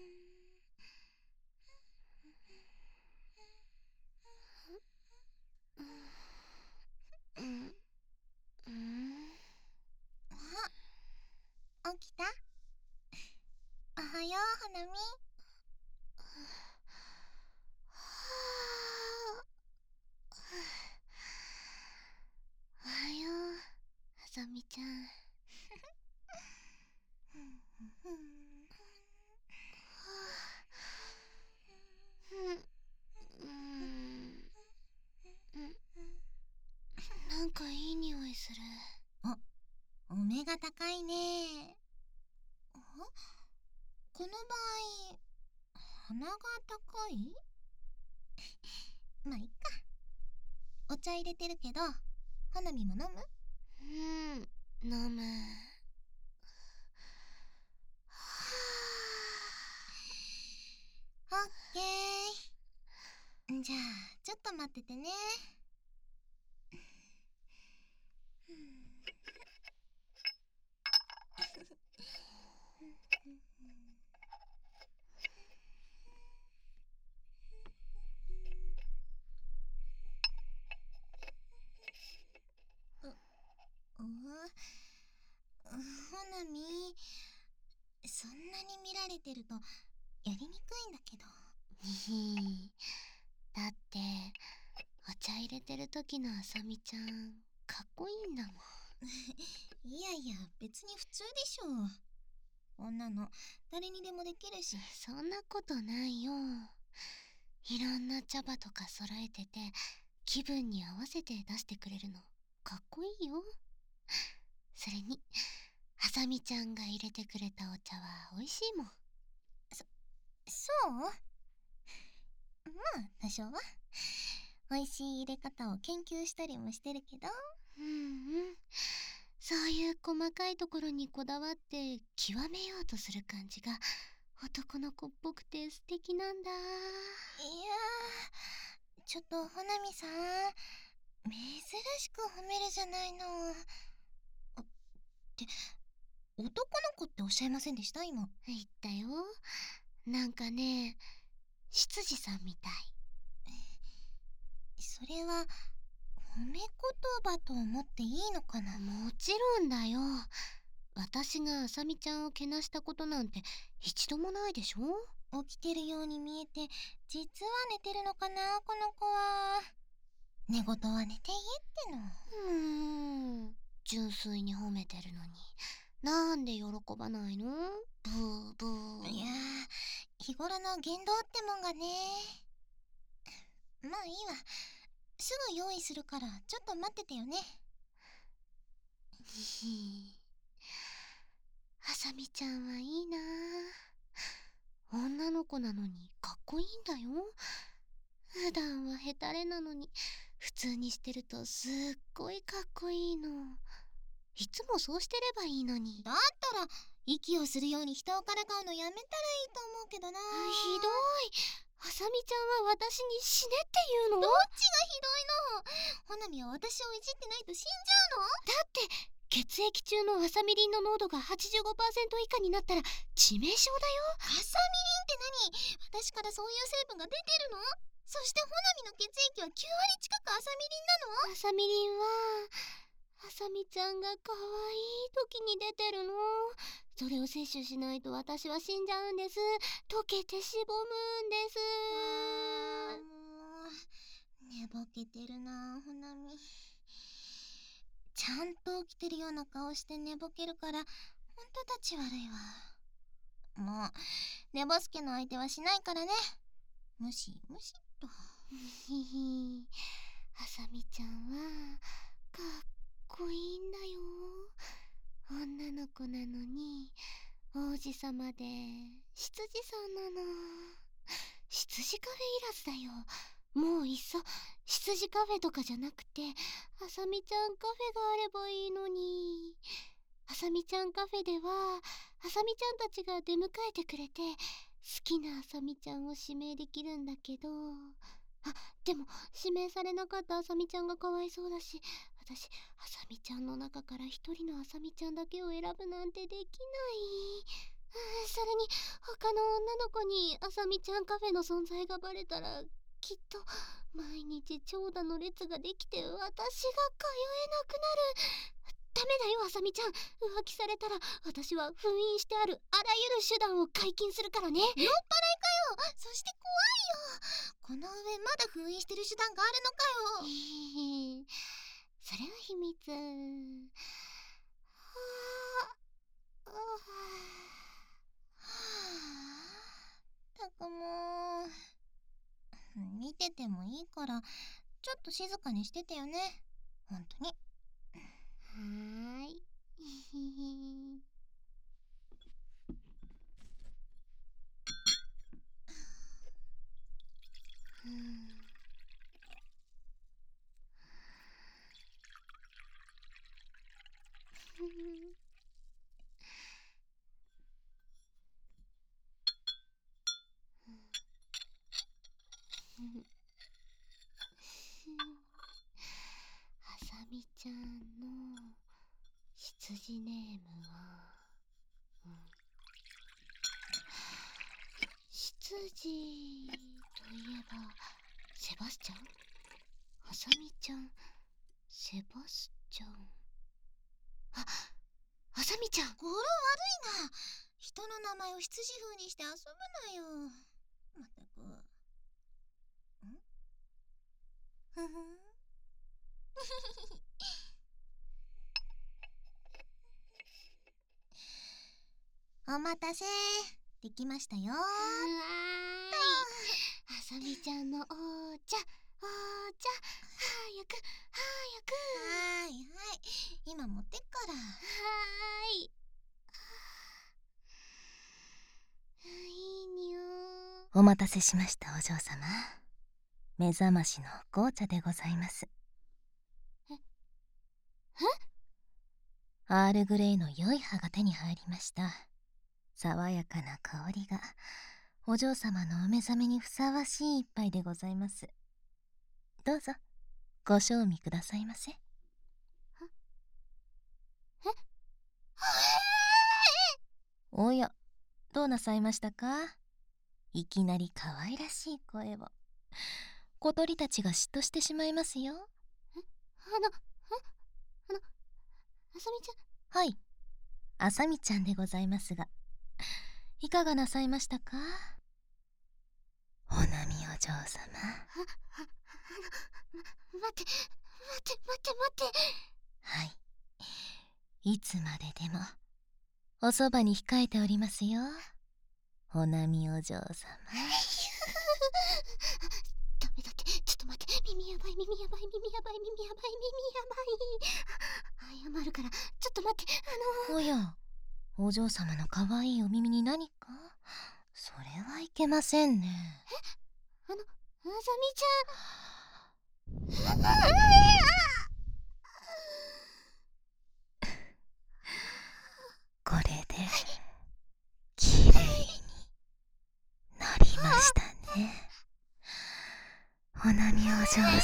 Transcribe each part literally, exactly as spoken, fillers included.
うん、うん。 あ、起きた？おはよう、花見。 おはよう、あさみちゃん。うん、なんかいい匂いする。 お、お目が高いね。あ、この場合、鼻が高い？まあいっか。お茶入れてるけど、花見も飲む？ うん、飲む。 オッケー。じゃあ、ちょっと待っててね。う、う、花見、そんなに見られてるとやりにくいんだけど。 だってお茶入れてる時のあさみちゃんかっこいいんだもん。 いやいや、別に普通でしょ。女の誰にでもできるし。 そんなことないよ。いろんな茶葉とか揃えてて気分に合わせて出してくれるのかっこいいよ。それにあさみちゃんが入れてくれたお茶は美味しいもん。 そう？まあ多少は。美味しい入れ方を研究したりもしてるけど。 うんうん、そういう細かいところにこだわって極めようとする感じが男の子っぽくて素敵なんだ。 いやー、ちょっと花見さん、珍しく褒めるじゃないの。あ、って男の子っておっしゃいませんでした今？ 言ったよ。なんかね、執事さんみたい。 それは褒め言葉と思っていいのかな？ もちろんだよ。私があさみちゃんをけなしたことなんて一度もないでしょ。 起きてるように見えて、実は寝てるのかなこの子は。寝言は寝て言えっての。 うーん、純粋に褒めてるのになんで喜ばないの？ブーブー。 いやー、日頃の言動ってもんがね。まあいいわ。すぐ用意するからちょっと待っててよね。 ひひあさみちゃんはいいな。女の子なのにかっこいいんだよ。普段はヘタレなのに普通にしてるとすっごいかっこいいの。いつもそうしてればいいのに。 だったら息をするように人をからかうのやめたらいいと思うけどな。 ひどい。あさみちゃんは私に死ねって言うの？ どっちがひどいの？ほなみは私をいじってないと死んじゃうの？ だって血液中のアサミリンの濃度が はちじゅうごパーセント 以下になったら致命傷だよ。 アサミリンって何？私からそういう成分が出てるの？そしてほなみの血液はきゅうわり近くアサミリンなの？ アサミリンはあさみちゃんが可愛い時に出てるの。それを摂取しないと私は死んじゃうんです。溶けてしぼむんです。 あー、もう寝ぼけてるなほなみ。ちゃんと起きてるような顔して寝ぼけるからほんと立ち悪いわ。もう寝ぼすけの相手はしないからね。むしむしっと。 ひひあさみちゃんはかっこいいんだよ。女の子なのに王子様で執事さんなの。執事カフェいらずだよ。もういっそ執事カフェとかじゃなくてあさみちゃんカフェがあればいいのに。あさみちゃんカフェではあさみちゃんたちが出迎えてくれて好きなあさみちゃんを指名できるんだけど、あ、でも指名されなかったあさみちゃんがかわいそうだし、私あさみちゃんの中から一人のあさみちゃんだけを選ぶなんてできない。 それに他の女の子にあさみちゃんカフェの存在がバレたらきっと毎日長蛇の列ができて私が通えなくなる。ダメだよあさみちゃん、浮気されたら私は封印してあるあらゆる手段を解禁するからね。酔っ払いかよ。 そして怖いよ。この上まだ封印してる手段があるのかよ。 それは秘密。はあ、 たくもう見ててもいいからちょっと静かにしててよね。ほんとに。 はーい。あさみちゃんの羊ネームは、うん、羊といえばセバスチャン。あさみちゃんセバスチャン。あ、あさみちゃん。 語呂悪いな。人の名前を羊風にして遊ぶなよ。まったく。んふふんお待たせ。できましたよ。 はーい。あさみちゃんのお茶、お茶、早く、早く。 はーいはい。今持ってっから。 はーい。いい匂い。 お待たせしましたお嬢様。目覚ましの紅茶でございます。 ええアールグレイの良い葉が手に入りました。爽やかな香りがお嬢様のお目覚めにふさわしい一杯でございます。どうぞご賞味くださいませ。 えおや、どうなさいましたか？いきなり可愛らしい声を。小鳥たちが嫉妬してしまいますよ。 あの、あ、あの、あさみちゃん。 はい、あさみちゃんでございますが、いかがなさいましたか？おなみお嬢様。 あ、あ、あの、ま、待って、待って待って待って。 はい、いつまででもおそばに控えておりますよ、おなみお嬢様。 ダメだって、ちょっと待って、耳やばい、耳やばい、耳やばい、耳やばい、耳やばい。謝るから、ちょっと待って、あのー、 おや、お嬢様の可愛いお耳に何か？それはいけませんね。 え、あの、あさみちゃん。 これできれいになりましたね、おなみお嬢様。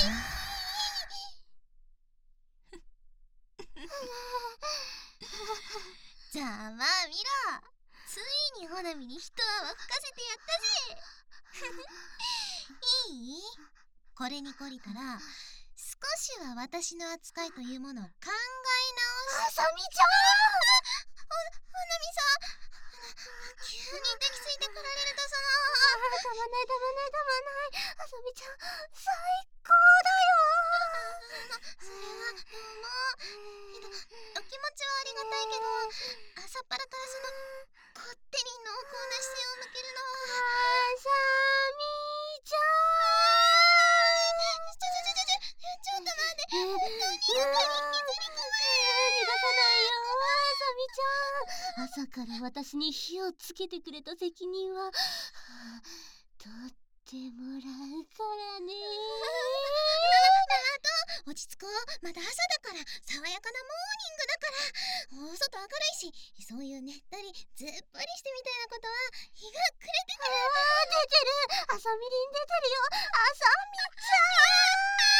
じゃあまあ見ろ。ついにほなみに一泡吹かせてやったぜ。いい？これに懲りたら少しは私の扱いというものを考え直し。 あさみちゃん。 ほなみさん、急に抱きついてこられるとさ。 たまないたまないたまない。あさみちゃん最高だよ。 それはどうも。えっとお気持ちはありがたいけど、朝っぱらからそのこってり濃厚な視線を向けるのは。 あさみちゃん。 ちょちょちょちょちょっと待って。本当に床に引きずり込まれる。 逃がさないよあさみちゃん。朝から私に火をつけてくれた責任は、はあ、取ってもらうからね。 落ち着こう。まだ朝だから。爽やかなモーニングだから。お外明るいし、そういうねったりずっぱりしてみたいなことは日が暮れてから。 あー、出てる。朝みりん出てるよ。あさみちゃん。